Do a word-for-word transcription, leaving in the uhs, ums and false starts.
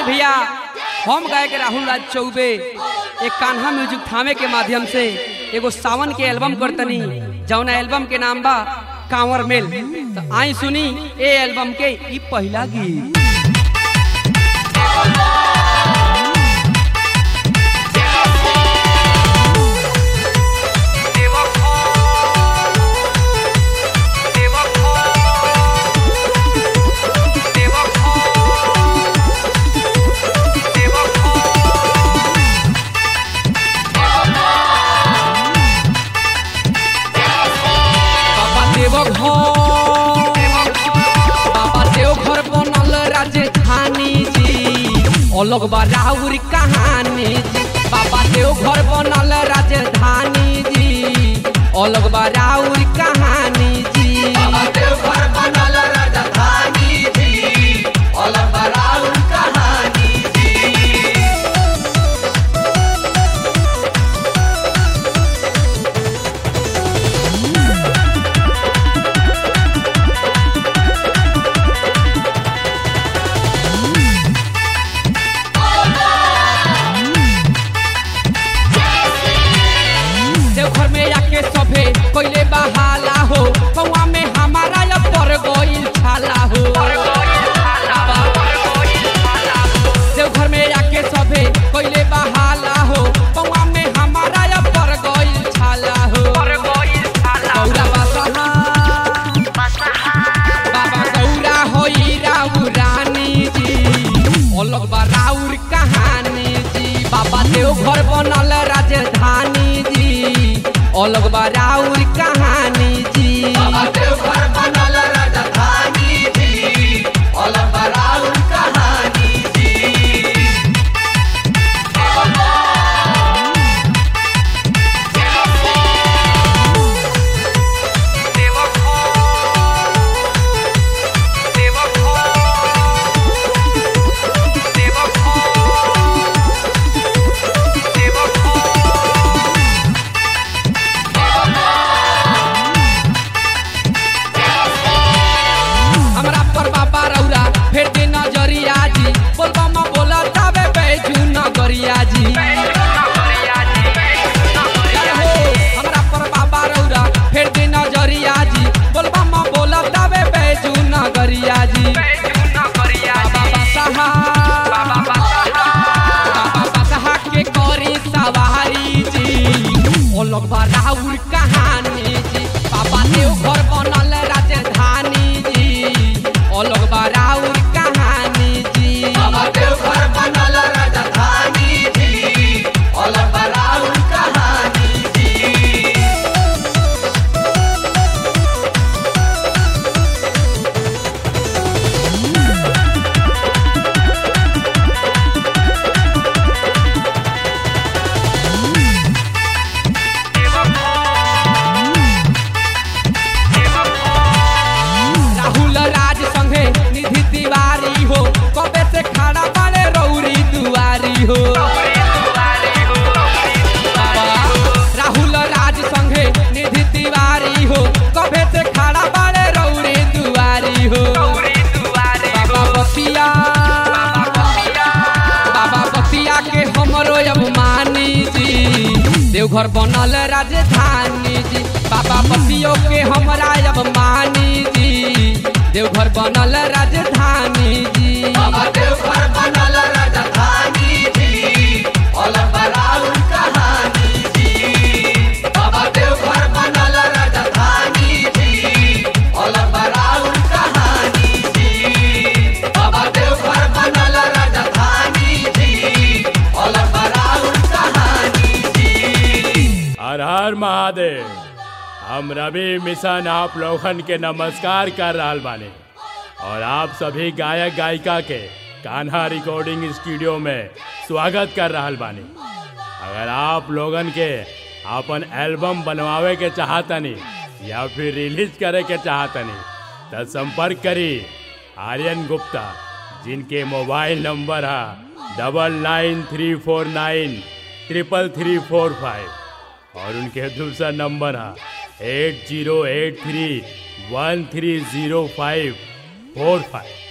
भैया हम गायक राहुल राज चौबे एक कान्हा म्यूजिक थामे के माध्यम से एगो सावन के एल्बम करतनी जौना एल्बम के नाम बा कांवर मेल। तो आई सुनी ए एल्बम के ई पहला गीत। अलग बा राउर कहानी जी, बाबा देव घर बनल राजधानी जी। अलग बा राउर कहानी जी, बाबा देव घर बनल राजधानी जी। अलग बा राउर कहानी जी। पहले बहाला हो कौआ में हमारा या पर गोइल छाला हो। देवघर में आके सभे पहले बहाला हो कौआ में हमारा या पर गोइल छाला हो। गौरा बाबा गौरा होई राउर रानी जी। अलग बा राउर कहानी जी, बाबा देवघर बनल राजधानी जी। अलग बा राउर कहानी जी, बाबा देव घर बनल राजधानी जी। अलग बा राउर कहानी जी। अलग बा राउर कहानी जी, बाबा देव घर बनल राजधानी जी। अलग बा राउर कहानी जी, बाबा देव घर बनल राजधानी जी। अलग बा राउर कहानी जी। हो राहुल राज संघे निधि तिवारी हो कभे से खड़ा बाड़े रौरी दुआरी हो। बाबा बसिया बाबा बसिया के हमरो अभिमानी जी। देवघर बनल राजधानी जी, बाबा बसियो के हमरा अभिमानी जी। देवघर बनल राजधानी जी, बाबा देवघर बनल राजधानी जी। अलग बा राउर कहानी जी, बाबा देवघर बनल राजधानी जी। अलग बा राउर कहानी जी, बाबा देवघर बनल राजधानी जी। अलग बा राउर कहानी जी। हर हर महादेव। हम रवि मिशन आप लोगन के नमस्कार कर रहा बानी और आप सभी गायक गायिका के कान्हा रिकॉर्डिंग स्टूडियो में स्वागत कर रहा बानी। अगर आप लोगन के अपन एल्बम बनवावे के चाहतनी या फिर रिलीज करे के चाहतनी तो संपर्क करी आर्यन गुप्ता, जिनके मोबाइल नंबर है double nine three four nine triple three four five और उनके दूसरा नंबर है eight zero eight three one three zero five four five.